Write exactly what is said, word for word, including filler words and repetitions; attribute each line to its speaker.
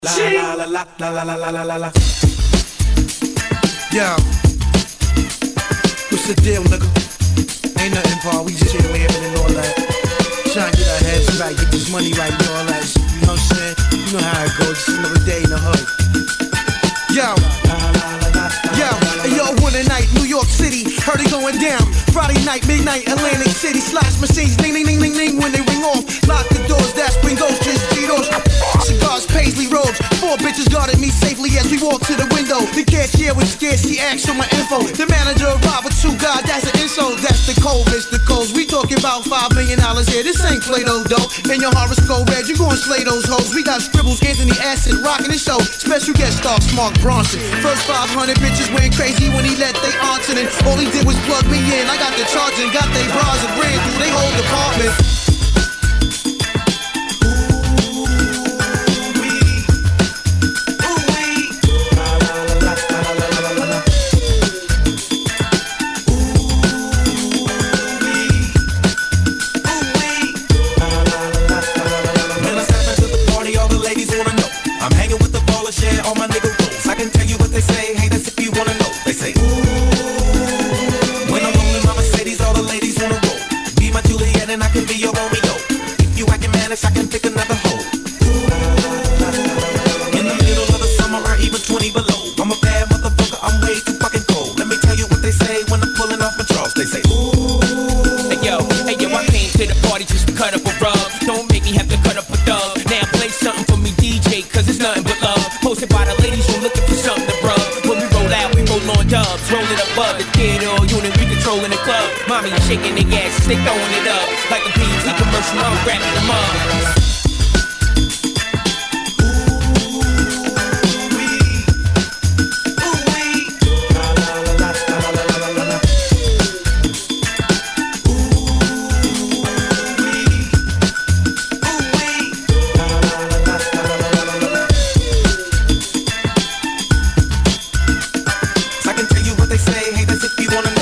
Speaker 1: La la la la la la la la la la.
Speaker 2: Yo, what's the deal, nigga? Ain't nothing, Paul. We just here living and all that. Trying to get our heads right, get this money right and all that shit. You know what I'm saying? You know how it goes. Just another day in the hood. Yo, yo, hey, yo, one night, New York City, heard it going down. Friday night, midnight, Atlantic City, slash machines, ding, ding, ding, ding, ding, when they ring off. Lock the doors, that's Gringos, just Cheetos. Cigars, paisley robes, four bitches guarded me safely as we walked to the window. The cashier was scared, she asked for my info. The manager arrived with two guys, that's an insult. That's the code, Mister Coles. We talking about five million dollars here. This ain't Play-Doh, dough. And your horoscope red, you gon' slay those hoes. We got scribbles, Anthony Acid, rockin' the show. Special guest star, Mark Bronson. First five hundred bitches went crazy when he let they aunts in. All he did was plug me in. I got the charge and got they bras and ran through they whole department.
Speaker 1: All my nigga rules. I can tell you what they say. Hey, that's if you wanna know. They say, ooh. When I'm rolling my Mercedes, all the ladies wanna roll. Be my Juliet and I can be your Romeo. If you acting manish, I can pick another hoe. Ooh. In the middle of the summer or even twenty below. I'm a bad motherfucker, I'm way too fucking cold. Let me tell you what they say when I'm pulling off my drawers. They say, ooh.
Speaker 3: Hey yo, hey yo, I came to the party just to cut up a rug. Don't make me have to cut up a dub. Now play something for me, D J, cause it's nothing but love. Posted by the ladies who looking for something to rub. When we roll out, we roll on dubs. Rolling above the theater unit, we controlling the club. Mommy shaking their asses, they throwing it up. Like a B E T commercial, I'm wrapping them up.
Speaker 1: I can tell you what they say. Hey, that's if you wanna know.